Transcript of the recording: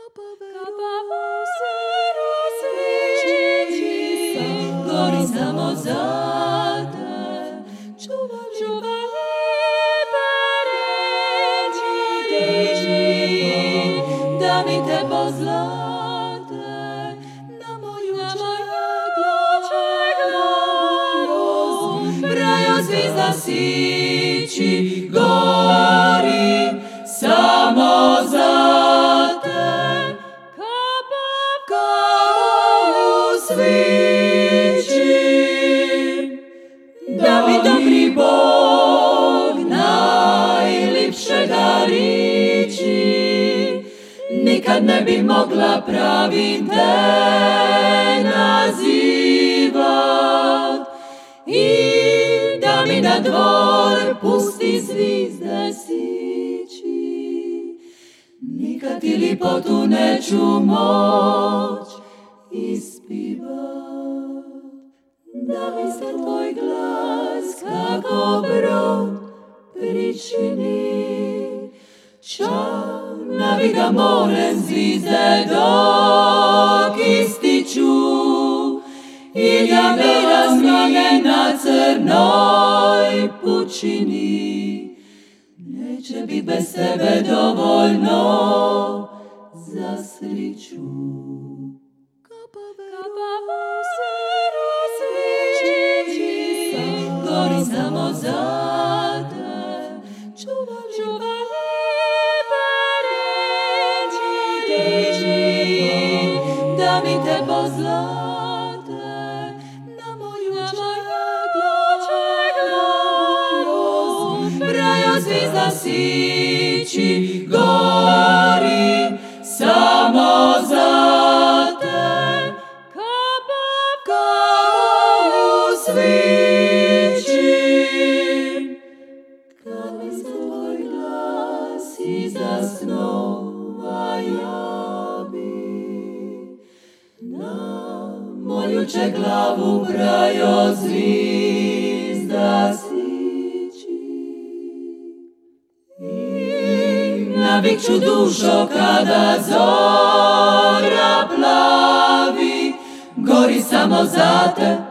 Gori samo za te, čuvali reći, da mi te pozlate na moju glavu. Brajo zvizda sići, gori samo za te, kao svići, da mi dobri Bog najlipše darići, nikad ne bi mogla pravim te nazivat, i da mi na dvor pusti zvizde sići, nikad ti lipotu neću moć ispivat. Da mi se tvoj glas kako brod pričini, čanavi da morem zvizde dok ističu, i da mi razmane na crnoj pučini. Neće bit bez tebe dovoljno za sriću. Gori samo za te, čuvali reći, da mi te pozlate na moju glavu. Brajo zvizda sići, gori samo za te, kao svići, kad mi se tvoj glas iza snova javi, na moju će glavu brajo zvizda sići. I navikću dušo kada zora plavi, gori samo za te,